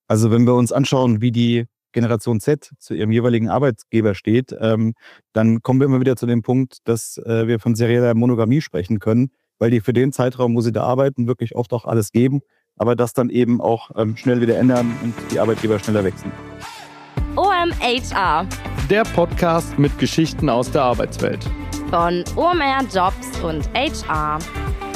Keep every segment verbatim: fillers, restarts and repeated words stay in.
Also wenn wir uns anschauen, wie die Generation Z zu ihrem jeweiligen Arbeitgeber steht, ähm, dann kommen wir immer wieder zu dem Punkt, dass äh, wir von serieller Monogamie sprechen können, weil die für den Zeitraum, wo sie da arbeiten, wirklich oft auch alles geben, aber das dann eben auch ähm, schnell wieder ändern und die Arbeitgeber schneller wechseln. O M H R. Der Podcast mit Geschichten aus der Arbeitswelt. Von O M R Jobs und H R.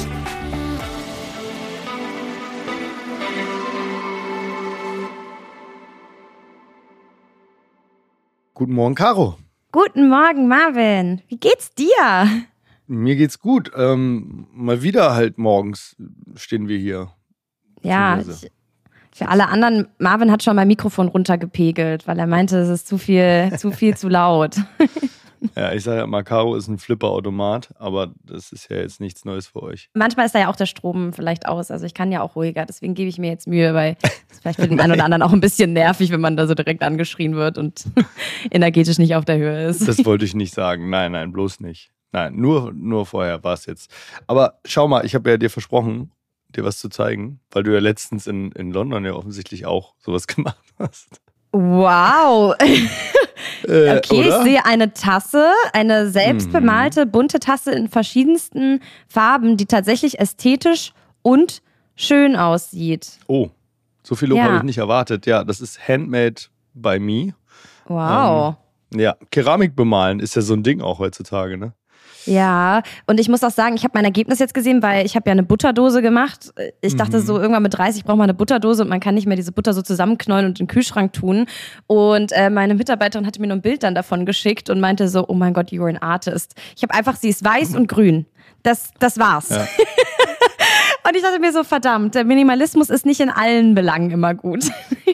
Guten Morgen, Caro. Guten Morgen, Marvin. Wie geht's dir? Mir geht's gut. Ähm, mal wieder halt morgens stehen wir hier. Ja, ich, für alle anderen, Marvin hat schon mein Mikrofon runtergepegelt, weil er meinte, es ist zu viel, zu viel zu laut. Ja, ich sage ja mal, Caro ist ein Flipperautomat, aber das ist ja jetzt nichts Neues für euch. Manchmal ist da ja auch der Strom vielleicht aus, also ich kann ja auch ruhiger, deswegen gebe ich mir jetzt Mühe, weil es vielleicht für den einen oder anderen auch ein bisschen nervig, wenn man da so direkt angeschrien wird und energetisch nicht auf der Höhe ist. Das wollte ich nicht sagen, nein, nein, bloß nicht. Nein, nur, nur vorher war es jetzt. Aber schau mal, ich habe ja dir versprochen, dir was zu zeigen, weil du ja letztens in, in London ja offensichtlich auch sowas gemacht hast. Wow. Äh, okay, oder? Ich sehe eine Tasse, eine selbstbemalte, bunte Tasse in verschiedensten Farben, die tatsächlich ästhetisch und schön aussieht. Oh, so viel Lob Ja. habe ich nicht erwartet. Ja, das ist Handmade by me. Wow. Ähm, ja, Keramik bemalen ist ja so ein Ding auch heutzutage, ne? Ja, und ich muss auch sagen, ich habe mein Ergebnis jetzt gesehen, weil ich habe ja eine Butterdose gemacht. Ich dachte so, irgendwann mit dreißig braucht man eine Butterdose und man kann nicht mehr diese Butter so zusammenknäulen und in den Kühlschrank tun. Und äh, meine Mitarbeiterin hatte mir nur ein Bild dann davon geschickt und meinte so, oh mein Gott, you're an artist. Ich habe einfach, sie ist weiß und grün. Das, das war's. Ja. Und ich dachte mir so, verdammt, der Minimalismus ist nicht in allen Belangen immer gut.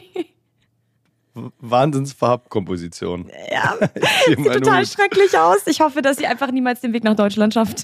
Wahnsinnsfarbkomposition. Ja, Ich sieht meine, total schrecklich aus. Ich hoffe, dass sie einfach niemals den Weg nach Deutschland schafft.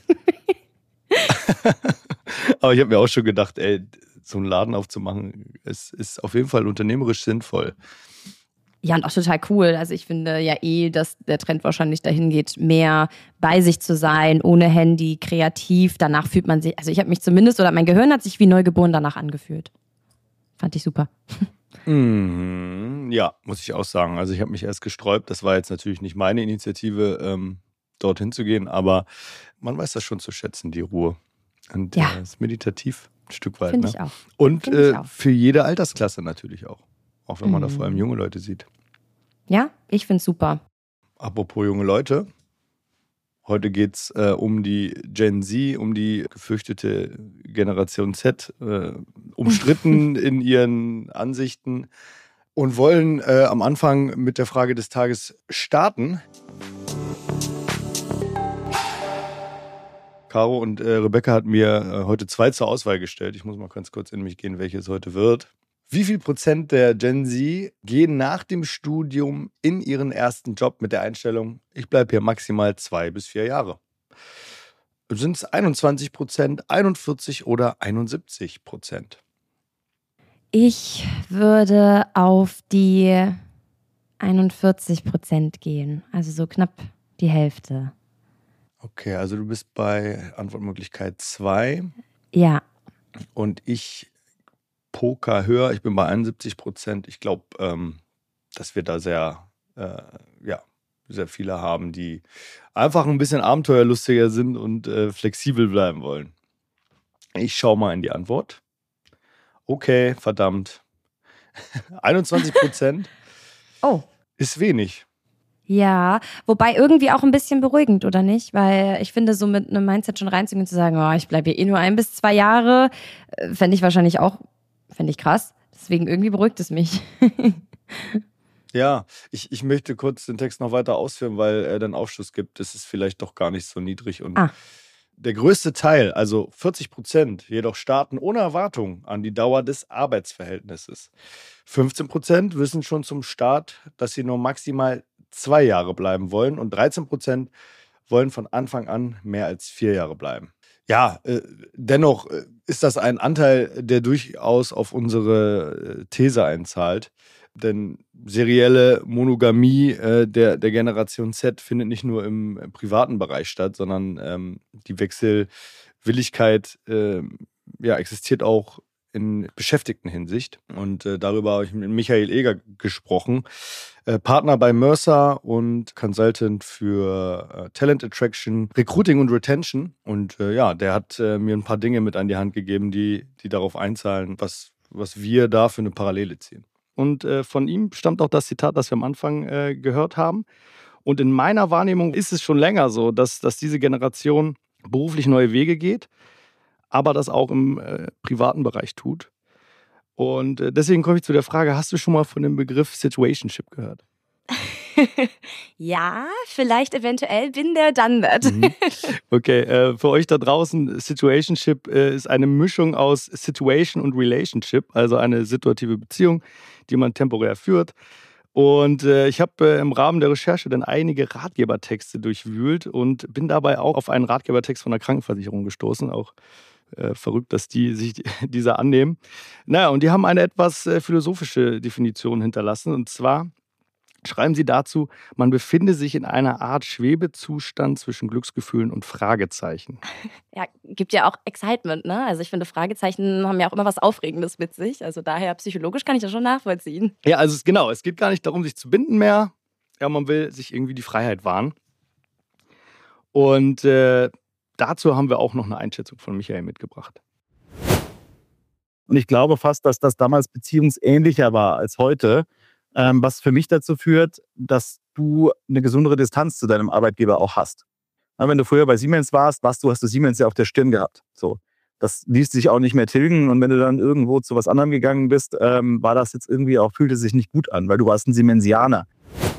Aber ich habe mir auch schon gedacht, ey, so einen Laden aufzumachen, es ist auf jeden Fall unternehmerisch sinnvoll. Ja, und auch total cool. Also ich finde ja eh, dass der Trend wahrscheinlich dahin geht, mehr bei sich zu sein, ohne Handy, kreativ. Danach fühlt man sich, also ich habe mich zumindest, oder mein Gehirn hat sich wie neugeboren danach angefühlt. Fand ich super. Mhm, ja, muss ich auch sagen. Also ich habe mich erst gesträubt. Das war jetzt natürlich nicht meine Initiative, ähm, dorthin zu gehen, aber man weiß das schon zu schätzen, die Ruhe. Und Ja. äh, ist meditativ ein Stück weit. Finde Ne? ich auch. Und Finde ich äh, auch. für jede Altersklasse natürlich auch. Auch wenn man da Mhm. vor allem junge Leute sieht. Ja, ich finde es super. Apropos junge Leute. Heute geht es äh, um die Gen Z, um die gefürchtete Generation Z, äh, umstritten in ihren Ansichten und wollen äh, am Anfang mit der Frage des Tages starten. Caro und äh, Rebecca hat mir äh, heute zwei zur Auswahl gestellt. Ich muss mal ganz kurz in mich gehen, welches heute wird. Wie viel Prozent der Gen Z gehen nach dem Studium in ihren ersten Job mit der Einstellung, ich bleibe hier maximal zwei bis vier Jahre? Sind es einundzwanzig Prozent, einundvierzig oder einundsiebzig Prozent? Ich würde auf die einundvierzig Prozent gehen. Also so knapp die Hälfte. Okay, also du bist bei Antwortmöglichkeit zwei Ja. und ich Poker höher. Ich bin bei einundsiebzig Prozent. Ich glaube, ähm, dass wir da sehr, äh, ja, sehr viele haben, die einfach ein bisschen abenteuerlustiger sind und äh, flexibel bleiben wollen. Ich schaue mal in die Antwort. Okay, verdammt. einundzwanzig Prozent Oh. ist wenig. Ja, wobei irgendwie auch ein bisschen beruhigend, oder nicht? Weil ich finde, so mit einem Mindset schon reinzugehen und zu sagen, oh, ich bleibe hier eh nur ein bis zwei Jahre, äh, fände ich wahrscheinlich auch, fände ich krass. Deswegen irgendwie beruhigt es mich. Ja, ich, ich möchte kurz den Text noch weiter ausführen, weil er dann Aufschluss gibt. Das ist vielleicht doch gar nicht so niedrig. Und Ah. der größte Teil, also vierzig Prozent, jedoch starten ohne Erwartung an die Dauer des Arbeitsverhältnisses. fünfzehn Prozent wissen schon zum Start, dass sie nur maximal zwei Jahre bleiben wollen und dreizehn Prozent wollen von Anfang an mehr als vier Jahre bleiben. Ja, äh, dennoch äh, ist das ein Anteil, der durchaus auf unsere äh, These einzahlt. Denn serielle Monogamie äh, der, der Generation Z findet nicht nur im, im privaten Bereich statt, sondern ähm, die Wechselwilligkeit äh, ja, existiert auch in Beschäftigtenhinsicht. Und äh, darüber habe ich mit Michael Eger gesprochen, äh, Partner bei Mercer und Consultant für äh, Talent Attraction, Recruiting und Retention. Und äh, ja, der hat äh, mir ein paar Dinge mit an die Hand gegeben, die, die darauf einzahlen, was, was wir da für eine Parallele ziehen. Und äh, von ihm stammt auch das Zitat, das wir am Anfang äh, gehört haben. Und in meiner Wahrnehmung ist es schon länger so, dass, dass diese Generation beruflich neue Wege geht, aber das auch im äh, privaten Bereich tut. Und äh, deswegen komme ich zu der Frage, hast du schon mal von dem Begriff Situationship gehört? Ja, vielleicht eventuell bin der dann that. Mhm. Okay, äh, für euch da draußen, Situationship äh, ist eine Mischung aus Situation und Relationship, also eine situative Beziehung, die man temporär führt. Und äh, ich habe äh, im Rahmen der Recherche dann einige Ratgebertexte durchwühlt und bin dabei auch auf einen Ratgebertext von der Krankenversicherung gestoßen. Auch äh, verrückt, dass die sich dieser annehmen. Naja, und die haben eine etwas äh, philosophische Definition hinterlassen. Und zwar schreiben sie dazu, man befinde sich in einer Art Schwebezustand zwischen Glücksgefühlen und Fragezeichen. Ja, gibt ja auch Excitement, ne? Also ich finde, Fragezeichen haben ja auch immer was Aufregendes mit sich. Also daher psychologisch kann ich das schon nachvollziehen. Ja, also es, genau, es geht gar nicht darum, sich zu binden mehr. Ja, man will sich irgendwie die Freiheit wahren. Und äh, dazu haben wir auch noch eine Einschätzung von Michael mitgebracht. Und ich glaube fast, dass das damals beziehungsähnlicher war als heute. Ähm, was für mich dazu führt, dass du eine gesundere Distanz zu deinem Arbeitgeber auch hast. Ja, wenn du früher bei Siemens warst, warst du, hast du Siemens ja auf der Stirn gehabt. So, das ließ sich auch nicht mehr tilgen. Und wenn du dann irgendwo zu was anderem gegangen bist, ähm, war das jetzt irgendwie auch, fühlte sich nicht gut an, weil du warst ein Siemensianer.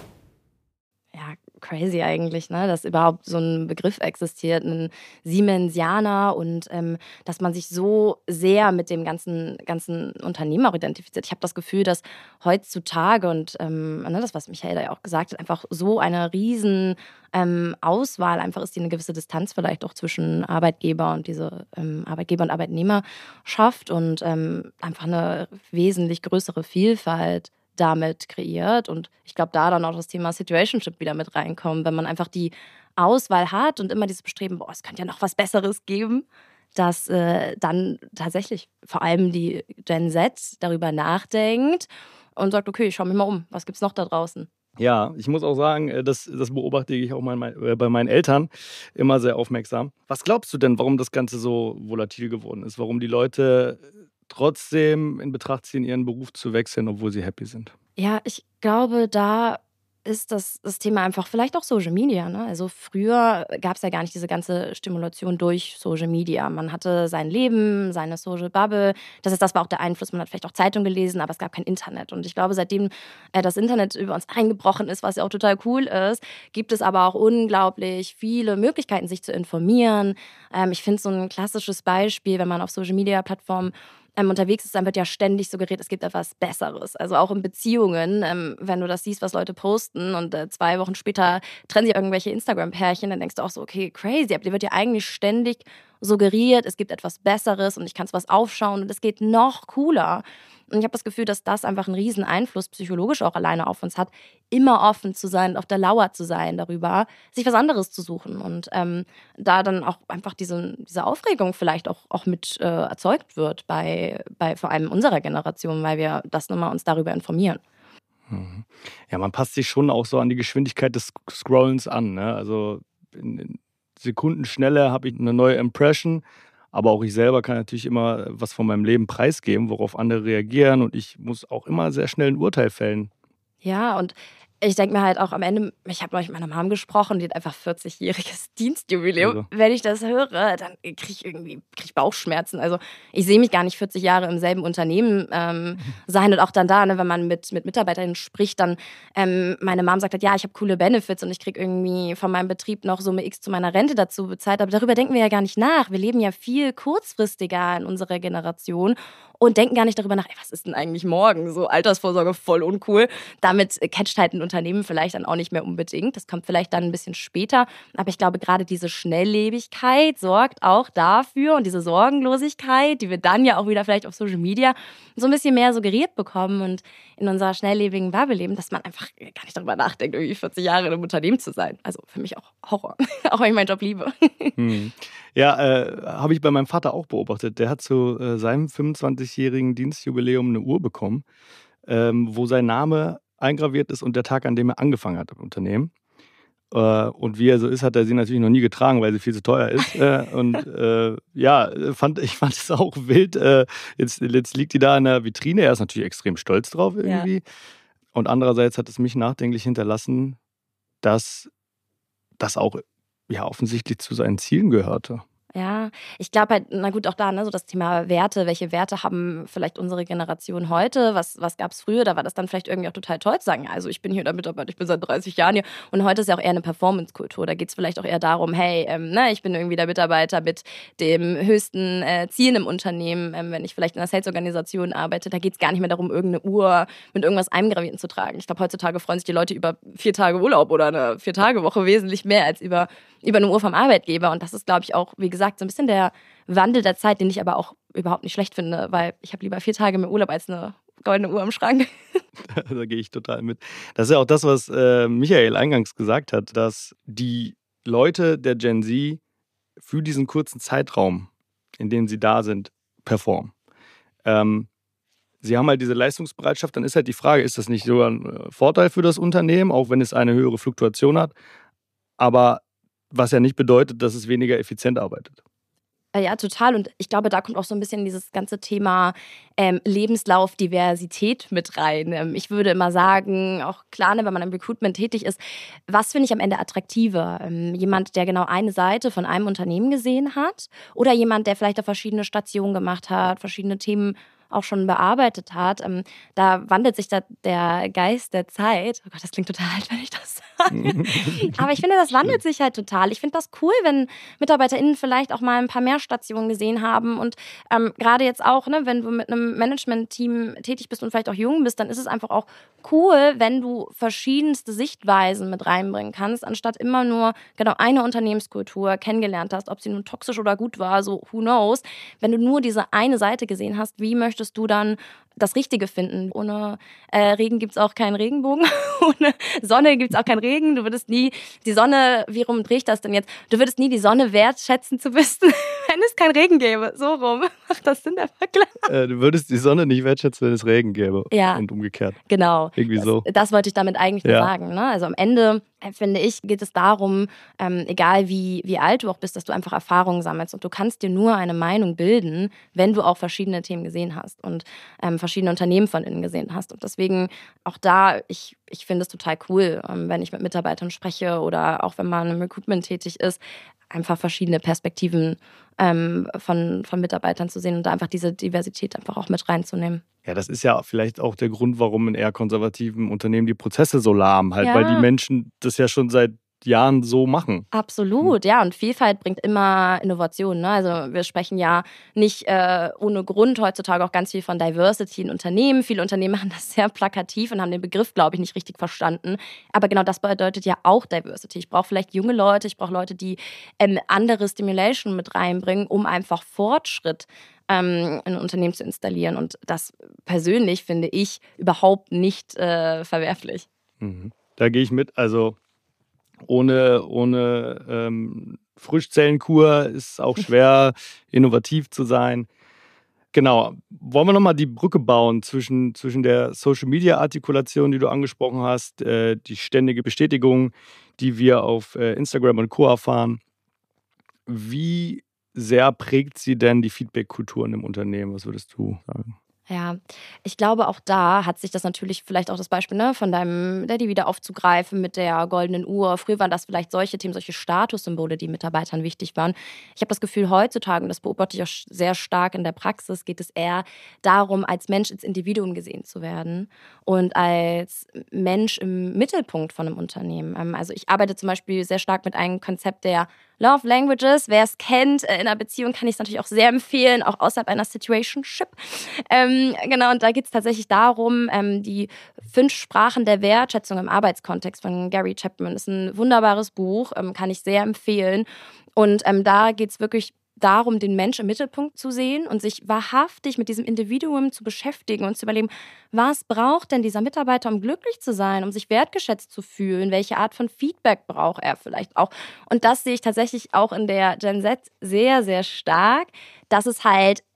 Ja, crazy eigentlich, ne? Dass überhaupt so ein Begriff existiert, ein Siemensianer und ähm, dass man sich so sehr mit dem ganzen, ganzen Unternehmen auch identifiziert. Ich habe das Gefühl, dass heutzutage und ähm, ne, das, was Michael ja auch gesagt hat, einfach so eine riesen ähm, Auswahl einfach ist, die eine gewisse Distanz vielleicht auch zwischen Arbeitgeber und diese ähm, Arbeitgeber und Arbeitnehmer schafft und ähm, einfach eine wesentlich größere Vielfalt damit kreiert. Und ich glaube, da dann auch das Thema Situationship wieder mit reinkommt, wenn man einfach die Auswahl hat und immer dieses Bestreben, boah, es könnte ja noch was Besseres geben, dass äh, dann tatsächlich vor allem die Gen Z darüber nachdenkt und sagt, okay, ich schaue mich mal um, was gibt's noch da draußen? Ja, ich muss auch sagen, das, das beobachte ich auch mein, bei meinen Eltern immer sehr aufmerksam. Was glaubst du denn, warum das Ganze so volatil geworden ist? Warum die Leute trotzdem in Betracht ziehen, ihren Beruf zu wechseln, obwohl sie happy sind? Ja, ich glaube, da ist das, das Thema einfach vielleicht auch Social Media. Ne? Also früher gab es ja gar nicht diese ganze Stimulation durch Social Media. Man hatte sein Leben, seine Social Bubble. Das ist, das war auch der Einfluss. Man hat vielleicht auch Zeitung gelesen, aber es gab kein Internet. Und ich glaube, seitdem äh, das Internet über uns eingebrochen ist, was ja auch total cool ist, gibt es aber auch unglaublich viele Möglichkeiten, sich zu informieren. Ähm, ich finde so ein klassisches Beispiel, wenn man auf Social Media Plattformen Ähm, unterwegs ist, dann wird ja ständig suggeriert, es gibt etwas Besseres. Also auch in Beziehungen, ähm, wenn du das siehst, was Leute posten und äh, zwei Wochen später trennen sich irgendwelche Instagram-Pärchen, dann denkst du auch so, okay, crazy, aber dir wird ja eigentlich ständig suggeriert, es gibt etwas Besseres und ich kann es was aufschauen und es geht noch cooler. Und ich habe das Gefühl, dass das einfach einen riesen Einfluss psychologisch auch alleine auf uns hat, immer offen zu sein, auf der Lauer zu sein darüber, sich was anderes zu suchen und ähm, da dann auch einfach diese, diese Aufregung vielleicht auch, auch mit äh, erzeugt wird bei, bei vor allem unserer Generation, weil wir das nochmal uns darüber informieren. Ja, man passt sich schon auch so an die Geschwindigkeit des Scrollens an. Ne? Also in, in Sekundenschnelle habe ich eine neue Impression. Aber auch ich selber kann natürlich immer was von meinem Leben preisgeben, worauf andere reagieren. Und ich muss auch immer sehr schnell ein Urteil fällen. Ja, und ich denke mir halt auch am Ende, ich habe neulich mit meiner Mom gesprochen, die hat einfach vierzigjähriges Dienstjubiläum. Also. Wenn ich das höre, dann kriege ich irgendwie krieg ich Bauchschmerzen. Also ich sehe mich gar nicht vierzig Jahre im selben Unternehmen ähm, sein. Und auch dann da, ne, wenn man mit, mit Mitarbeiterinnen spricht, dann ähm, meine Mom sagt halt, ja, ich habe coole Benefits und ich kriege irgendwie von meinem Betrieb noch Summe X zu meiner Rente dazu bezahlt. Aber darüber denken wir ja gar nicht nach. Wir leben ja viel kurzfristiger in unserer Generation und denken gar nicht darüber nach, ey, was ist denn eigentlich morgen? So Altersvorsorge voll uncool. Damit catcht halt ein Unternehmen vielleicht dann auch nicht mehr unbedingt. Das kommt vielleicht dann ein bisschen später. Aber ich glaube, gerade diese Schnelllebigkeit sorgt auch dafür und diese Sorgenlosigkeit, die wir dann ja auch wieder vielleicht auf Social Media so ein bisschen mehr suggeriert bekommen und in unserer schnelllebigen Bubble leben, dass man einfach gar nicht darüber nachdenkt, irgendwie vierzig Jahre in einem Unternehmen zu sein. Also für mich auch Horror, auch wenn ich meinen Job liebe. Hm. Ja, äh, habe ich bei meinem Vater auch beobachtet. Der hat zu äh, seinem fünfundzwanzigsten dreißigjährigen Dienstjubiläum eine Uhr bekommen, ähm, wo sein Name eingraviert ist und der Tag, an dem er angefangen hat im Unternehmen. Äh, und wie er so ist, hat er sie natürlich noch nie getragen, weil sie viel zu teuer ist. äh, und äh, ja, fand, ich fand es auch wild. Äh, jetzt, jetzt liegt die da in der Vitrine. Er ist natürlich extrem stolz drauf irgendwie. Ja. Und andererseits hat es mich nachdenklich hinterlassen, dass das auch ja, offensichtlich zu seinen Zielen gehörte. Ja, ich glaube halt, na gut, auch da, ne, so das Thema Werte. Welche Werte haben vielleicht unsere Generation heute? Was, was gab es früher? Da war das dann vielleicht irgendwie auch total toll zu sagen, also ich bin hier der Mitarbeiter, ich bin seit dreißig Jahren hier. Und heute ist ja auch eher eine Performance-Kultur. Da geht es vielleicht auch eher darum, hey, ähm, ne, ich bin irgendwie der Mitarbeiter mit dem höchsten äh, Ziel im Unternehmen. Ähm, wenn ich vielleicht in einer Sales-Organisation arbeite, da geht es gar nicht mehr darum, irgendeine Uhr mit irgendwas Eingravierten zu tragen. Ich glaube, heutzutage freuen sich die Leute über vier Tage Urlaub oder eine Vier-Tage-Woche wesentlich mehr als über, über eine Uhr vom Arbeitgeber. Und das ist, glaube ich, auch, wie gesagt, so ein bisschen der Wandel der Zeit, den ich aber auch überhaupt nicht schlecht finde, weil ich habe lieber vier Tage mehr Urlaub als eine goldene Uhr im Schrank. Da gehe ich total mit. Das ist ja auch das, was äh, Michael eingangs gesagt hat, dass die Leute der Gen Z für diesen kurzen Zeitraum, in dem sie da sind, performen. Ähm, sie haben halt diese Leistungsbereitschaft, dann ist halt die Frage, ist das nicht sogar ein Vorteil für das Unternehmen, auch wenn es eine höhere Fluktuation hat, aber was ja nicht bedeutet, dass es weniger effizient arbeitet. Ja, total. Und ich glaube, da kommt auch so ein bisschen dieses ganze Thema ähm, Lebenslauf-Diversität mit rein. Ähm, ich würde immer sagen, auch klar, ne, wenn man im Recruitment tätig ist, was finde ich am Ende attraktiver? Ähm, jemand, der genau eine Seite von einem Unternehmen gesehen hat oder jemand, der vielleicht auf verschiedene Stationen gemacht hat, verschiedene Themen auch schon bearbeitet hat. Ähm, da wandelt sich da der Geist der Zeit. Oh Gott, das klingt total alt, wenn ich das sage. Aber ich finde, das wandelt sich halt total. Ich finde das cool, wenn MitarbeiterInnen vielleicht auch mal ein paar mehr Stationen gesehen haben. Und ähm, gerade jetzt auch, ne, wenn du mit einem Management-Team tätig bist und vielleicht auch jung bist, dann ist es einfach auch cool, wenn du verschiedenste Sichtweisen mit reinbringen kannst, anstatt immer nur genau eine Unternehmenskultur kennengelernt hast, ob sie nun toxisch oder gut war, so who knows. Wenn du nur diese eine Seite gesehen hast, wie möchtest Möchtest du dann das Richtige finden? Ohne äh, Regen gibt es auch keinen Regenbogen. Ohne Sonne gibt es auch keinen Regen. Du würdest nie die Sonne, wie rum drehe ich das denn jetzt? Du würdest nie die Sonne wertschätzen zu wissen, wenn es keinen Regen gäbe. So rum. Macht das Sinn, der Vergleich? Äh, du würdest die Sonne nicht wertschätzen, wenn es Regen gäbe. Ja. Und umgekehrt. Genau. Irgendwie das, so. Das wollte ich damit eigentlich nur ja. sagen. Ne? Also am Ende, finde ich, geht es darum, ähm, egal wie, wie alt du auch bist, dass du einfach Erfahrungen sammelst. Und du kannst dir nur eine Meinung bilden, wenn du auch verschiedene Themen gesehen hast und ähm, verschiedene Unternehmen von innen gesehen hast. Und deswegen auch da, ich, ich finde es total cool, ähm, wenn ich mit Mitarbeitern spreche oder auch wenn man im Recruitment tätig ist, einfach verschiedene Perspektiven ähm, von, von Mitarbeitern zu sehen und da einfach diese Diversität einfach auch mit reinzunehmen. Ja, das ist ja vielleicht auch der Grund, warum in eher konservativen Unternehmen die Prozesse so lahm, halt, ja. weil die Menschen das ja schon seit Jahren so machen. Absolut, ja. Und Vielfalt bringt immer Innovation. Ne? Also wir sprechen ja nicht äh, ohne Grund heutzutage auch ganz viel von Diversity in Unternehmen. Viele Unternehmen machen das sehr plakativ und haben den Begriff, glaube ich, nicht richtig verstanden. Aber genau das bedeutet ja auch Diversity. Ich brauche vielleicht junge Leute, ich brauche Leute, die ähm, andere Stimulation mit reinbringen, um einfach Fortschritt ähm, in ein Unternehmen zu installieren. Und das persönlich finde ich überhaupt nicht äh, verwerflich. Mhm. Da gehe ich mit. Also Ohne, ohne ähm, Frischzellenkur ist es auch schwer, innovativ zu sein. Genau. Wollen wir nochmal die Brücke bauen zwischen, zwischen der Social-Media-Artikulation, die du angesprochen hast, äh, die ständige Bestätigung, die wir auf äh, Instagram und Co. erfahren. Wie sehr prägt sie denn die Feedback-Kultur in dem Unternehmen? Was würdest du sagen? Ja, ich glaube, auch da hat sich das natürlich vielleicht auch das Beispiel ne, von deinem Daddy wieder aufzugreifen mit der goldenen Uhr. Früher waren das vielleicht solche Themen, solche Statussymbole, die Mitarbeitern wichtig waren. Ich habe das Gefühl, heutzutage, und das beobachte ich auch sehr stark in der Praxis, geht es eher darum, als Mensch ins Individuum gesehen zu werden und als Mensch im Mittelpunkt von einem Unternehmen. Also ich arbeite zum Beispiel sehr stark mit einem Konzept der Love Languages. Wer es kennt, in einer Beziehung kann ich es natürlich auch sehr empfehlen, auch außerhalb einer Situationship. Ähm, genau, und da geht es tatsächlich darum, ähm, die fünf Sprachen der Wertschätzung im Arbeitskontext von Gary Chapman. Das ist ein wunderbares Buch, ähm, kann ich sehr empfehlen. Und ähm, da geht es wirklich darum, den Mensch im Mittelpunkt zu sehen und sich wahrhaftig mit diesem Individuum zu beschäftigen und zu überlegen, was braucht denn dieser Mitarbeiter, um glücklich zu sein, um sich wertgeschätzt zu fühlen, welche Art von Feedback braucht er vielleicht auch. Und das sehe ich tatsächlich auch in der Gen Z sehr, sehr stark, dass es halt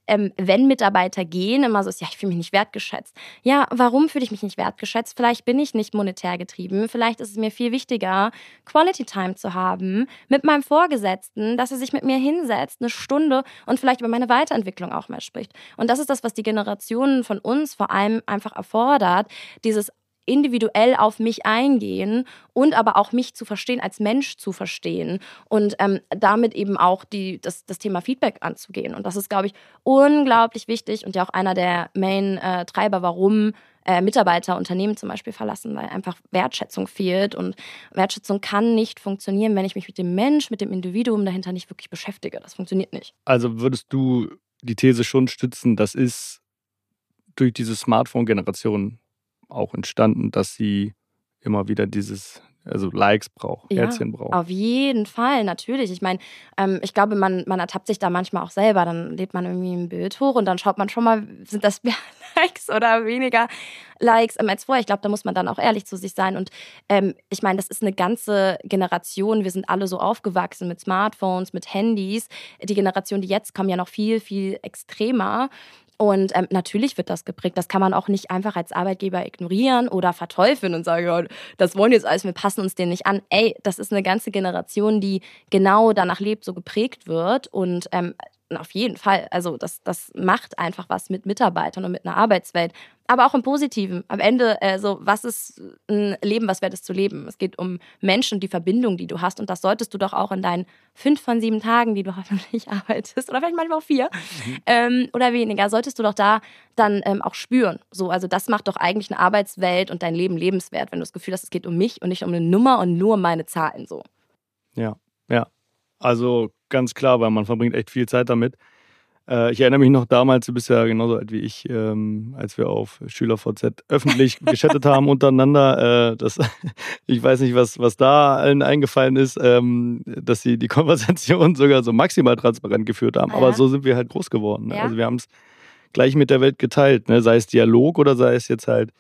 ähm, wenn Mitarbeiter gehen, immer so ist, ja, ich fühle mich nicht wertgeschätzt. Ja, warum fühle ich mich nicht wertgeschätzt? Vielleicht bin ich nicht monetär getrieben. Vielleicht ist es mir viel wichtiger, Quality Time zu haben mit meinem Vorgesetzten, dass er sich mit mir hinsetzt, eine Stunde und vielleicht über meine Weiterentwicklung auch mal spricht. Und das ist das, was die Generationen von uns vor allem einfach erfordert, dieses individuell auf mich eingehen und aber auch mich zu verstehen, als Mensch zu verstehen und ähm, damit eben auch die, das, das Thema Feedback anzugehen. Und das ist, glaube ich, unglaublich wichtig und ja auch einer der Main-Treiber, warum äh, Mitarbeiter Unternehmen zum Beispiel verlassen, weil einfach Wertschätzung fehlt. Und Wertschätzung kann nicht funktionieren, wenn ich mich mit dem Mensch, mit dem Individuum dahinter nicht wirklich beschäftige. Das funktioniert nicht. Also würdest du die These schon stützen, das ist durch diese Smartphone-Generation auch entstanden, dass sie immer wieder dieses, also Likes braucht, Ja, Herzchen braucht. auf jeden Fall, natürlich. Ich meine, ähm, ich glaube, man, man ertappt sich da manchmal auch selber. Dann lädt man irgendwie ein Bild hoch und dann schaut man schon mal, sind das mehr Likes oder weniger Likes ähm, als vorher. Ich glaube, da muss man dann auch ehrlich zu sich sein. Und ähm, ich meine, das ist eine ganze Generation. Wir sind alle so aufgewachsen mit Smartphones, mit Handys. Die Generation, die jetzt kommen, ja noch viel, viel extremer. Und ähm, natürlich wird das geprägt. Das kann man auch nicht einfach als Arbeitgeber ignorieren oder verteufeln und sagen, ja, das wollen jetzt alles, wir passen uns denen nicht an. Ey, das ist eine ganze Generation, die genau danach lebt, so geprägt wird. Und ähm, auf jeden Fall, also das, das macht einfach was mit Mitarbeitern und mit einer Arbeitswelt. Aber auch im Positiven. Am Ende, äh, so, was ist ein Leben, was wert ist zu leben? Es geht um Menschen und die Verbindung, die du hast. Und das solltest du doch auch in deinen fünf von sieben Tagen, die du hoffentlich arbeitest, oder vielleicht manchmal auch vier, mhm. ähm, oder weniger, solltest du doch da dann ähm, auch spüren. So, also das macht doch eigentlich eine Arbeitswelt und dein Leben lebenswert, wenn du das Gefühl hast, es geht um mich und nicht um eine Nummer und nur um meine Zahlen. So. Ja, ja. Also ganz klar, weil man verbringt echt viel Zeit damit. Äh, ich erinnere mich noch damals, du bist ja genauso alt wie ich, ähm, als wir auf SchülerVZ öffentlich geschattet haben untereinander. Äh, das, ich weiß nicht, was, was da allen eingefallen ist, ähm, dass sie die Konversation sogar so maximal transparent geführt haben. Ah, Aber ja. so sind wir halt groß geworden. Ne? Ja. Also wir haben es gleich mit der Welt geteilt, ne? Sei es Dialog oder sei es jetzt halt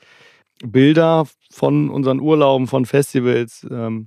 Bilder von unseren Urlauben, von Festivals. Ähm,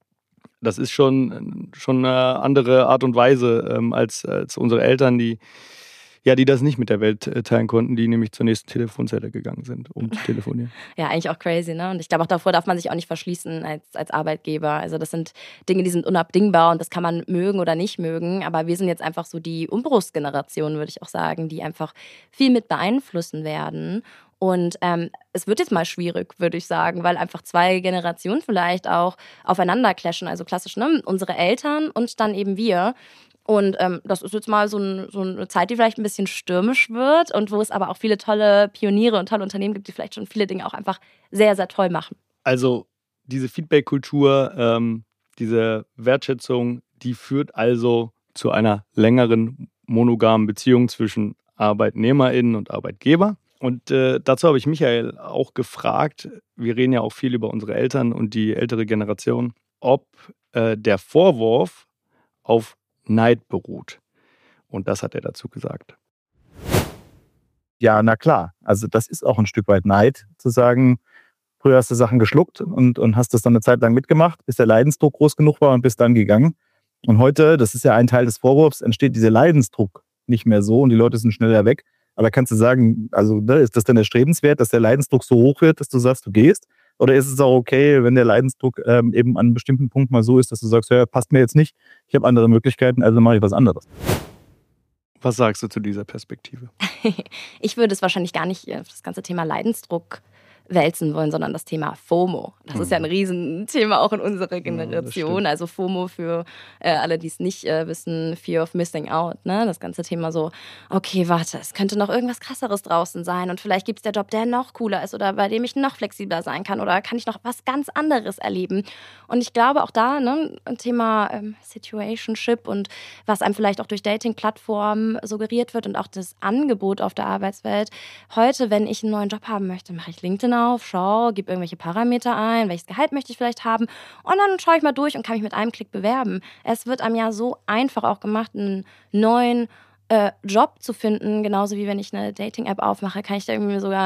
Das ist schon, schon eine andere Art und Weise ähm, als, als unsere Eltern, die, ja, die das nicht mit der Welt äh, teilen konnten, die nämlich zur nächsten Telefonzelle gegangen sind, um zu telefonieren. Ja, eigentlich auch crazy, ne? Und ich glaube, auch davor darf man sich auch nicht verschließen als, als Arbeitgeber. Also das sind Dinge, die sind unabdingbar und das kann man mögen oder nicht mögen. Aber wir sind jetzt einfach so die Umbruchsgeneration, würde ich auch sagen, die einfach viel mit beeinflussen werden. Und ähm, es wird jetzt mal schwierig, würde ich sagen, weil einfach zwei Generationen vielleicht auch aufeinander clashen. Also klassisch, ne? Unsere Eltern und dann eben wir. Und ähm, das ist jetzt mal so, ein, so eine Zeit, die vielleicht ein bisschen stürmisch wird und wo es aber auch viele tolle Pioniere und tolle Unternehmen gibt, die vielleicht schon viele Dinge auch einfach sehr, sehr toll machen. Also diese Feedback-Kultur, ähm, diese Wertschätzung, die führt also zu einer längeren monogamen Beziehung zwischen ArbeitnehmerInnen und Arbeitgeber. Und äh, dazu habe ich Michael auch gefragt, wir reden ja auch viel über unsere Eltern und die ältere Generation, ob äh, der Vorwurf auf Neid beruht. Und das hat er dazu gesagt. Ja, na klar. Also das ist auch ein Stück weit Neid, zu sagen, früher hast du Sachen geschluckt und, und hast das dann eine Zeit lang mitgemacht, bis der Leidensdruck groß genug war und bist dann gegangen. Und heute, das ist ja ein Teil des Vorwurfs, entsteht dieser Leidensdruck nicht mehr so und die Leute sind schneller weg. Aber kannst du sagen, also ne, ist das denn erstrebenswert, dass der Leidensdruck so hoch wird, dass du sagst, du gehst? Oder ist es auch okay, wenn der Leidensdruck ähm, eben an einem bestimmten Punkt mal so ist, dass du sagst, ja, passt mir jetzt nicht, ich habe andere Möglichkeiten, also mache ich was anderes? Was sagst du zu dieser Perspektive? Ich würde es wahrscheinlich gar nicht auf das ganze Thema Leidensdruck wälzen wollen, sondern das Thema FOMO. Das ist ja ein Riesenthema auch in unserer Generation. Ja, also FOMO für äh, alle, die es nicht äh, wissen, Fear of Missing Out. Ne? Das ganze Thema so, okay, warte, es könnte noch irgendwas Krasseres draußen sein und vielleicht gibt es der Job, der noch cooler ist oder bei dem ich noch flexibler sein kann oder kann ich noch was ganz anderes erleben. Und ich glaube auch da, ne, ein Thema ähm, Situationship und was einem vielleicht auch durch Dating-Plattformen suggeriert wird und auch das Angebot auf der Arbeitswelt. Heute, wenn ich einen neuen Job haben möchte, mache ich LinkedIn auf, schau, gebe irgendwelche Parameter ein, welches Gehalt möchte ich vielleicht haben und dann schaue ich mal durch und kann mich mit einem Klick bewerben. Es wird einem ja so einfach auch gemacht, einen neuen äh, Job zu finden, genauso wie wenn ich eine Dating-App aufmache, kann ich da irgendwie sogar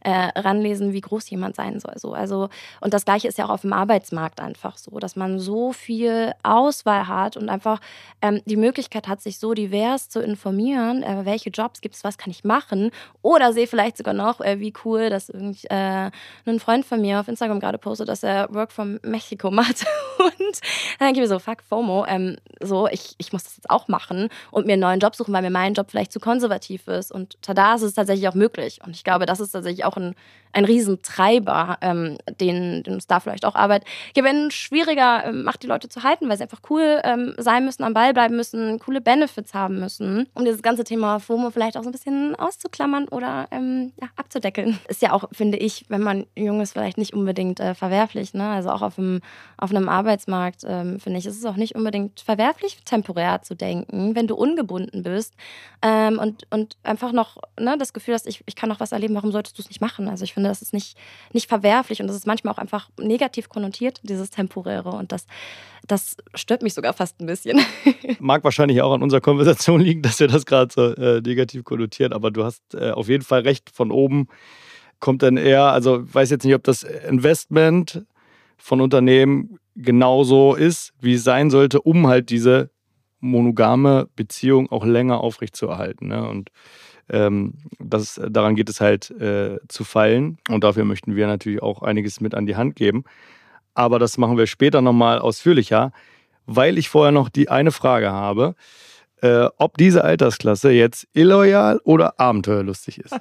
äh, ranlesen, wie groß jemand sein soll. So. Also, und das Gleiche ist ja auch auf dem Arbeitsmarkt einfach so, dass man so viel Auswahl hat und einfach ähm, die Möglichkeit hat, sich so divers zu informieren, äh, welche Jobs gibt es, was kann ich machen, oder sehe vielleicht sogar noch, äh, wie cool, dass irgendwie äh, ein Freund von mir auf Instagram gerade postet, dass er Work from Mexico macht und dann denke ich mir so, fuck FOMO, ähm, so, ich, ich muss das jetzt auch machen und mir einen neuen Job suchen, weil mir mein Job vielleicht zu konservativ ist und tada, ist es tatsächlich auch möglich und ich glaube, das ist tatsächlich auch ein, ein Riesentreiber, ähm, den, den uns da vielleicht auch Arbeitgeber schwieriger ähm, macht, die Leute zu halten, weil sie einfach cool ähm, sein müssen, am Ball bleiben müssen, coole Benefits haben müssen, um dieses ganze Thema FOMO vielleicht auch so ein bisschen auszuklammern oder ähm, ja, abzudeckeln. Ist ja auch, finde ich, wenn man jung ist, vielleicht nicht unbedingt äh, verwerflich, ne? Also auch auf, dem, auf einem Arbeitsmarkt, ähm, finde ich, ist es auch nicht unbedingt verwerflich, temporär zu denken, wenn du ungebunden bist ähm, und, und einfach noch ne, das Gefühl hast, ich, ich kann noch was erleben, warum solltest du es nicht machen? Also ich finde, das ist nicht, nicht verwerflich und das ist manchmal auch einfach negativ konnotiert, dieses Temporäre und das, das stört mich sogar fast ein bisschen. Mag wahrscheinlich auch an unserer Konversation liegen, dass wir das gerade so äh, negativ konnotieren, aber du hast äh, auf jeden Fall recht, von oben kommt dann eher, also ich weiß jetzt nicht, ob das Investment von Unternehmen genauso ist, wie es sein sollte, um halt diese monogame Beziehung auch länger aufrechtzuerhalten. Ne? Und ähm, das, daran geht es halt äh, zu feilen. Und dafür möchten wir natürlich auch einiges mit an die Hand geben. Aber das machen wir später nochmal ausführlicher, weil ich vorher noch die eine Frage habe, äh, ob diese Altersklasse jetzt illoyal oder abenteuerlustig ist.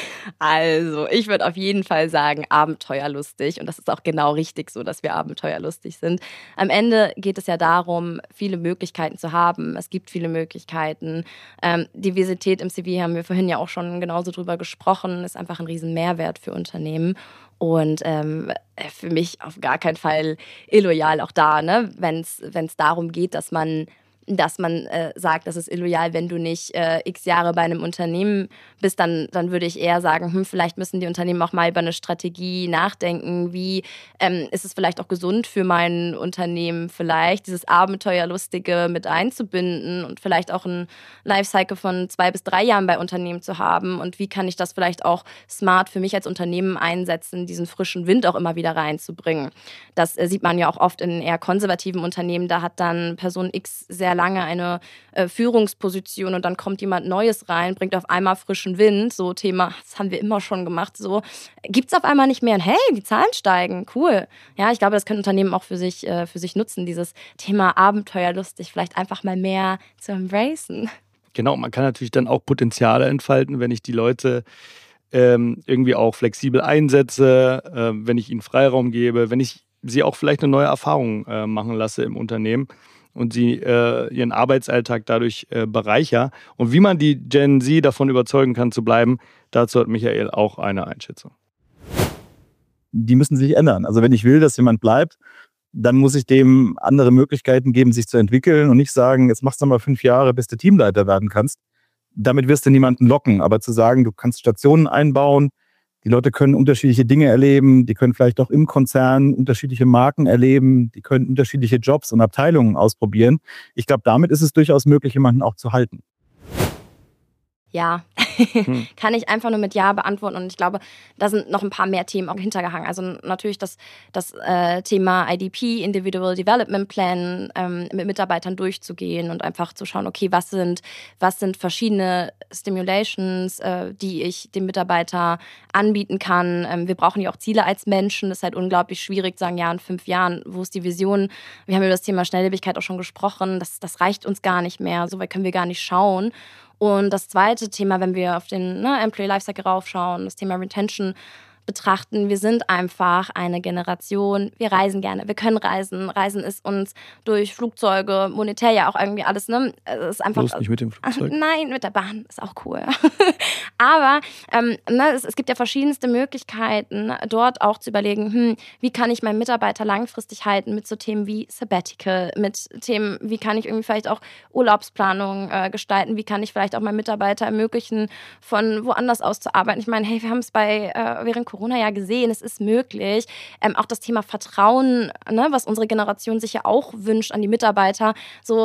Also, ich würde auf jeden Fall sagen, abenteuerlustig. Und das ist auch genau richtig so, dass wir abenteuerlustig sind. Am Ende geht es ja darum, viele Möglichkeiten zu haben. Es gibt viele Möglichkeiten. Ähm, Diversität im C V haben wir vorhin ja auch schon genauso drüber gesprochen, ist einfach ein riesen Mehrwert für Unternehmen. Und ähm, für mich auf gar keinen Fall illoyal auch da, ne? Wenn es darum geht, dass man dass man äh, sagt, das ist illoyal, wenn du nicht äh, x Jahre bei einem Unternehmen bist, dann, dann würde ich eher sagen, hm, vielleicht müssen die Unternehmen auch mal über eine Strategie nachdenken, wie ähm, ist es vielleicht auch gesund für mein Unternehmen, vielleicht dieses Abenteuerlustige mit einzubinden und vielleicht auch ein Lifecycle von zwei bis drei Jahren bei Unternehmen zu haben und wie kann ich das vielleicht auch smart für mich als Unternehmen einsetzen, diesen frischen Wind auch immer wieder reinzubringen. Das äh, sieht man ja auch oft in eher konservativen Unternehmen, da hat dann Person X sehr lange eine äh, Führungsposition und dann kommt jemand Neues rein, bringt auf einmal frischen Wind, so Thema, das haben wir immer schon gemacht, so gibt's auf einmal nicht mehr und hey, die Zahlen steigen, cool. Ja, ich glaube, das können Unternehmen auch für sich, äh, für sich nutzen, dieses Thema abenteuerlustig vielleicht einfach mal mehr zu embracen. Genau, man kann natürlich dann auch Potenziale entfalten, wenn ich die Leute ähm, irgendwie auch flexibel einsetze, äh, wenn ich ihnen Freiraum gebe, wenn ich sie auch vielleicht eine neue Erfahrung äh, machen lasse im Unternehmen und sie äh, ihren Arbeitsalltag dadurch äh, bereichern. Und wie man die Gen Z davon überzeugen kann zu bleiben, dazu hat Michael auch eine Einschätzung. Die müssen sich ändern. Also wenn ich will, dass jemand bleibt, dann muss ich dem andere Möglichkeiten geben, sich zu entwickeln und nicht sagen, jetzt machst du mal fünf Jahre, bis du Teamleiter werden kannst. Damit wirst du niemanden locken. Aber zu sagen, du kannst Stationen einbauen, die Leute können unterschiedliche Dinge erleben, die können vielleicht auch im Konzern unterschiedliche Marken erleben, die können unterschiedliche Jobs und Abteilungen ausprobieren. Ich glaube, damit ist es durchaus möglich, jemanden auch zu halten. Ja, hm. kann ich einfach nur mit Ja beantworten. Und ich glaube, da sind noch ein paar mehr Themen auch hintergehangen. Also natürlich das, das äh, Thema I D P, Individual Development Plan, ähm, mit Mitarbeitern durchzugehen und einfach zu schauen, okay, was sind, was sind verschiedene Stimulations, äh, die ich dem Mitarbeiter anbieten kann. Ähm, wir brauchen ja auch Ziele als Menschen. Das ist halt unglaublich schwierig zu sagen, ja, in fünf Jahren, wo ist die Vision? Wir haben über das Thema Schnelllebigkeit auch schon gesprochen. Das, das reicht uns gar nicht mehr. So weit können wir gar nicht schauen. Und das zweite Thema, wenn wir auf den ne, Employee Lifecycle raufschauen, das Thema Retention betrachten, wir sind einfach eine Generation, wir reisen gerne, wir können reisen. Reisen ist uns durch Flugzeuge, monetär ja auch irgendwie alles, ne? Es ist einfach, Bloß nicht mit dem Flugzeug? Nein, mit der Bahn, ist auch cool. Aber ähm, ne, es, es gibt ja verschiedenste Möglichkeiten, dort auch zu überlegen, hm, wie kann ich meinen Mitarbeiter langfristig halten mit so Themen wie Sabbatical, mit Themen, wie kann ich irgendwie vielleicht auch Urlaubsplanung äh, gestalten, wie kann ich vielleicht auch meinen Mitarbeiter ermöglichen, von woanders aus zu arbeiten. Ich meine, hey, wir haben es bei äh, während Corona ja gesehen, es ist möglich. Ähm, auch das Thema Vertrauen, ne, was unsere Generation sich ja auch wünscht an die Mitarbeiter. So,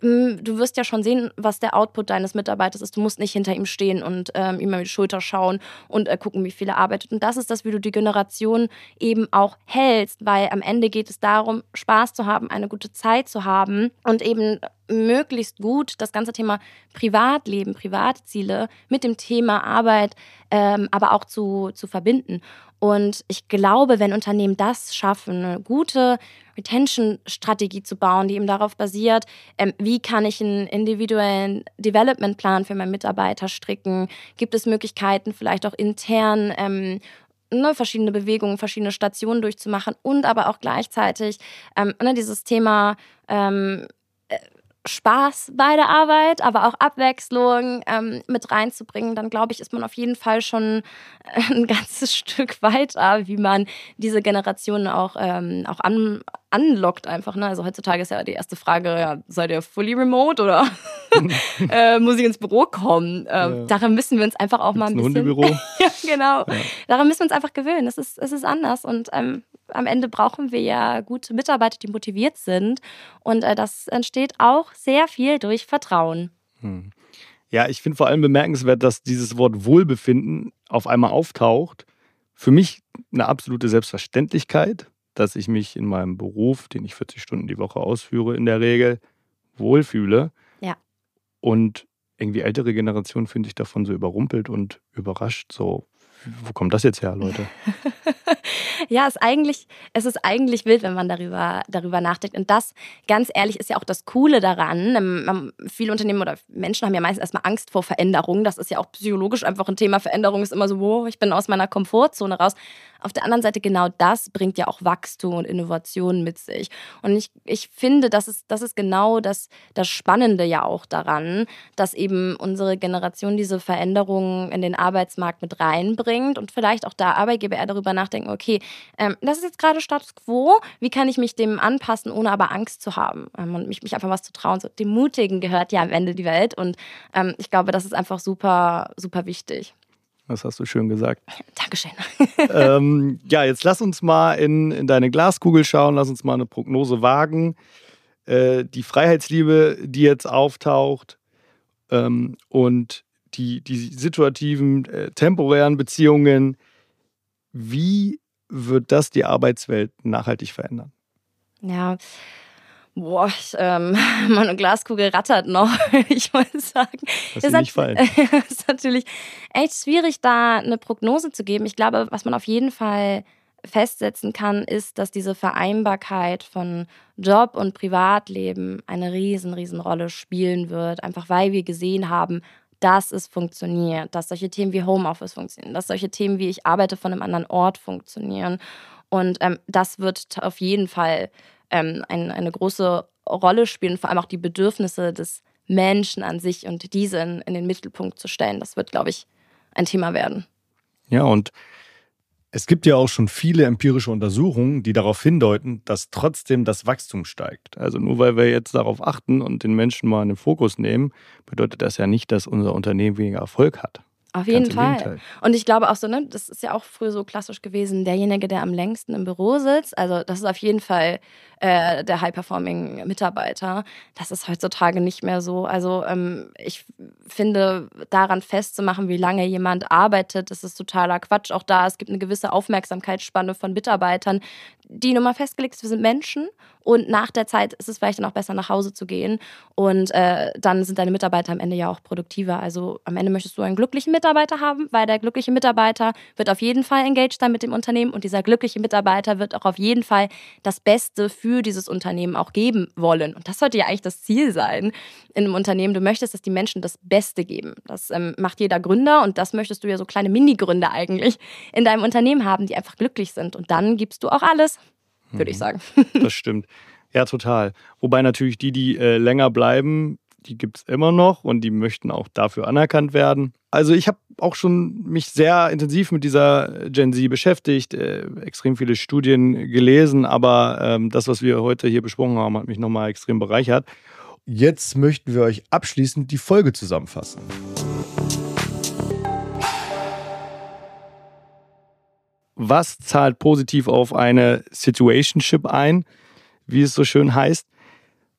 du wirst ja schon sehen, was der Output deines Mitarbeiters ist. Du musst nicht hinter ihm stehen und ähm, ihm über die Schulter schauen und äh, gucken, wie viel er arbeitet. Und das ist das, wie du die Generation eben auch hältst, weil am Ende geht es darum, Spaß zu haben, eine gute Zeit zu haben und eben möglichst gut das ganze Thema Privatleben, Privatziele mit dem Thema Arbeit, ähm, aber auch zu, zu verbinden. Und ich glaube, wenn Unternehmen das schaffen, eine gute Retention-Strategie zu bauen, die eben darauf basiert, ähm, wie kann ich einen individuellen Development-Plan für meinen Mitarbeiter stricken, gibt es Möglichkeiten, vielleicht auch intern ähm, ne, verschiedene Bewegungen, verschiedene Stationen durchzumachen und aber auch gleichzeitig ähm, ne, dieses Thema ähm, Spaß bei der Arbeit, aber auch Abwechslung ähm, mit reinzubringen, dann glaube ich, ist man auf jeden Fall schon ein ganzes Stück weiter, wie man diese Generation auch, ähm, auch an, anlockt einfach. Ne? Also heutzutage ist ja die erste Frage, ja, seid ihr fully remote oder äh, muss ich ins Büro kommen? Ähm, ja. Daran müssen wir uns einfach auch Gibt's mal ein, ein bisschen... Hundebüro? Ja, genau. Ja. Daran müssen wir uns einfach gewöhnen. Es ist, es ist anders und ähm, am Ende brauchen wir ja gute Mitarbeiter, die motiviert sind. Und äh, das entsteht auch sehr viel durch Vertrauen. Hm. Ja, ich finde vor allem bemerkenswert, dass dieses Wort Wohlbefinden auf einmal auftaucht. Für mich eine absolute Selbstverständlichkeit, dass ich mich in meinem Beruf, den ich vierzig Stunden die Woche ausführe, in der Regel wohlfühle. Ja. Und irgendwie ältere Generationen finde ich davon so überrumpelt und überrascht. So, wo kommt das jetzt her, Leute? Ja, es, eigentlich, es ist eigentlich wild, wenn man darüber, darüber nachdenkt. Und das, ganz ehrlich, ist ja auch das Coole daran. Viele Unternehmen oder Menschen haben ja meistens erstmal Angst vor Veränderung. Das ist ja auch psychologisch einfach ein Thema. Veränderung ist immer so, wow, ich bin aus meiner Komfortzone raus. Auf der anderen Seite, genau das bringt ja auch Wachstum und Innovation mit sich. Und ich, ich finde, das ist, das ist genau das, das Spannende ja auch daran, dass eben unsere Generation diese Veränderungen in den Arbeitsmarkt mit reinbringt und vielleicht auch da Arbeitgeber eher darüber nachdenken, okay, ähm, das ist jetzt gerade Status Quo, wie kann ich mich dem anpassen, ohne aber Angst zu haben ähm, und mich, mich einfach was zu trauen. So, dem Mutigen gehört ja am Ende die Welt und ähm, ich glaube, das ist einfach super, super wichtig. Das hast du schön gesagt. Dankeschön. ähm, ja, jetzt lass uns mal in, in deine Glaskugel schauen, lass uns mal eine Prognose wagen. Äh, die Freiheitsliebe, die jetzt auftaucht ähm, und die, die situativen, äh, temporären Beziehungen, wie wird das die Arbeitswelt nachhaltig verändern? Ja, boah, ich, ähm, meine Glaskugel rattert noch, ich muss sagen. Lass sie nicht fallen. Es ist natürlich echt schwierig, da eine Prognose zu geben. Ich glaube, was man auf jeden Fall festsetzen kann, ist, dass diese Vereinbarkeit von Job und Privatleben eine riesen, riesen Rolle spielen wird. Einfach weil wir gesehen haben, dass es funktioniert, dass solche Themen wie Homeoffice funktionieren, dass solche Themen wie ich arbeite von einem anderen Ort funktionieren. Und ähm, das wird auf jeden Fall ähm, ein, eine große Rolle spielen, vor allem auch die Bedürfnisse des Menschen an sich und diese in, in den Mittelpunkt zu stellen. Das wird, glaube ich, ein Thema werden. Ja, und es gibt ja auch schon viele empirische Untersuchungen, die darauf hindeuten, dass trotzdem das Wachstum steigt. Also nur weil wir jetzt darauf achten und den Menschen mal in den Fokus nehmen, bedeutet das ja nicht, dass unser Unternehmen weniger Erfolg hat. Auf jeden Fall. Und ich glaube auch so, ne, das ist ja auch früher so klassisch gewesen, derjenige, der am längsten im Büro sitzt, also das ist auf jeden Fall äh, der High-Performing-Mitarbeiter. Das ist heutzutage nicht mehr so. Also ähm, ich finde, daran festzumachen, wie lange jemand arbeitet, das ist totaler Quatsch. Auch da, es gibt eine gewisse Aufmerksamkeitsspanne von Mitarbeitern, die nun mal festgelegt ist, wir sind Menschen und nach der Zeit ist es vielleicht dann auch besser, nach Hause zu gehen und äh, dann sind deine Mitarbeiter am Ende ja auch produktiver. Also am Ende möchtest du einen glücklichen Mitarbeiter haben, weil der glückliche Mitarbeiter wird auf jeden Fall engaged sein mit dem Unternehmen und dieser glückliche Mitarbeiter wird auch auf jeden Fall das Beste für dieses Unternehmen auch geben wollen. Und das sollte ja eigentlich das Ziel sein in einem Unternehmen. Du möchtest, dass die Menschen das Beste geben. Das ähm, macht jeder Gründer und das möchtest du ja so kleine Mini-Gründer eigentlich in deinem Unternehmen haben, die einfach glücklich sind. Und dann gibst du auch alles, würde ich sagen. Das stimmt. Ja, total. Wobei natürlich die, die äh, länger bleiben, die gibt es immer noch und die möchten auch dafür anerkannt werden. Also ich habe auch schon mich sehr intensiv mit dieser Gen Z beschäftigt, äh, extrem viele Studien gelesen, aber ähm, das, was wir heute hier besprochen haben, hat mich nochmal extrem bereichert. Jetzt möchten wir euch abschließend die Folge zusammenfassen. Was zahlt positiv auf eine Situationship ein, wie es so schön heißt?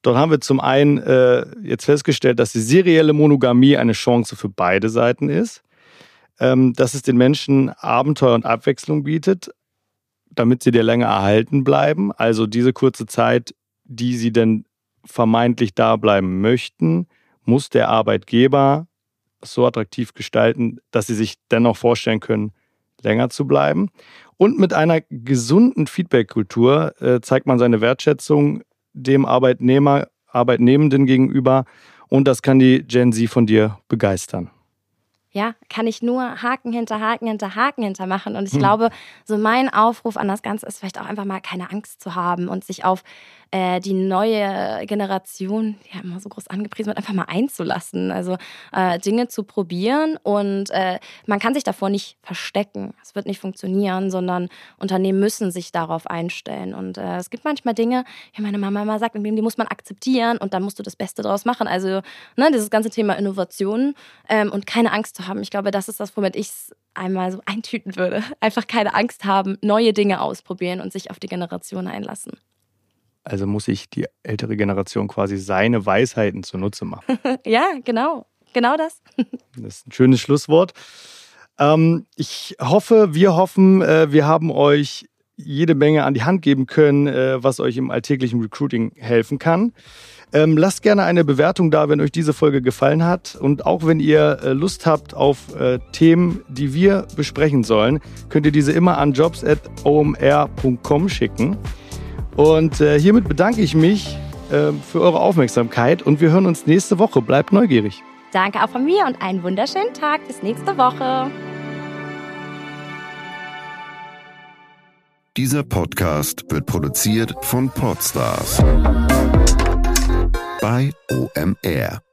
Dort haben wir zum einen äh, jetzt festgestellt, dass die serielle Monogamie eine Chance für beide Seiten ist, ähm, dass es den Menschen Abenteuer und Abwechslung bietet, damit sie dir länger erhalten bleiben. Also diese kurze Zeit, die sie denn vermeintlich da bleiben möchten, muss der Arbeitgeber so attraktiv gestalten, dass sie sich dennoch vorstellen können, länger zu bleiben. Und mit einer gesunden Feedback-Kultur äh, zeigt man seine Wertschätzung dem Arbeitnehmer, Arbeitnehmenden gegenüber. Und das kann die Gen Z von dir begeistern. Ja, kann ich nur Haken hinter Haken hinter Haken hinter machen. Und ich Hm. glaube, so mein Aufruf an das Ganze ist vielleicht auch einfach mal keine Angst zu haben und sich auf äh, die neue Generation, die ja immer so groß angepriesen wird, einfach mal einzulassen. Also äh, Dinge zu probieren und äh, man kann sich davor nicht verstecken. Es wird nicht funktionieren, sondern Unternehmen müssen sich darauf einstellen. Und äh, es gibt manchmal Dinge, wie meine Mama immer sagt, die muss man akzeptieren und dann musst du das Beste draus machen. Also ne, dieses ganze Thema Innovation ähm, und keine Angst zu haben. Ich glaube, das ist das, womit ich es einmal so eintüten würde. Einfach keine Angst haben, neue Dinge ausprobieren und sich auf die Generation einlassen. Also muss sich die ältere Generation quasi seine Weisheiten zunutze machen. Ja, genau. Genau das. Das ist ein schönes Schlusswort. Ähm, ich hoffe, wir hoffen, äh, wir haben euch jede Menge an die Hand geben können, äh, was euch im alltäglichen Recruiting helfen kann. Ähm, lasst gerne eine Bewertung da, wenn euch diese Folge gefallen hat. Und auch wenn ihr äh, Lust habt auf äh, Themen, die wir besprechen sollen, könnt ihr diese immer an jobs at o m r punkt com schicken. Und äh, hiermit bedanke ich mich äh, für eure Aufmerksamkeit und wir hören uns nächste Woche. Bleibt neugierig. Danke auch von mir und einen wunderschönen Tag. Bis nächste Woche. Dieser Podcast wird produziert von Podstars bei O M R.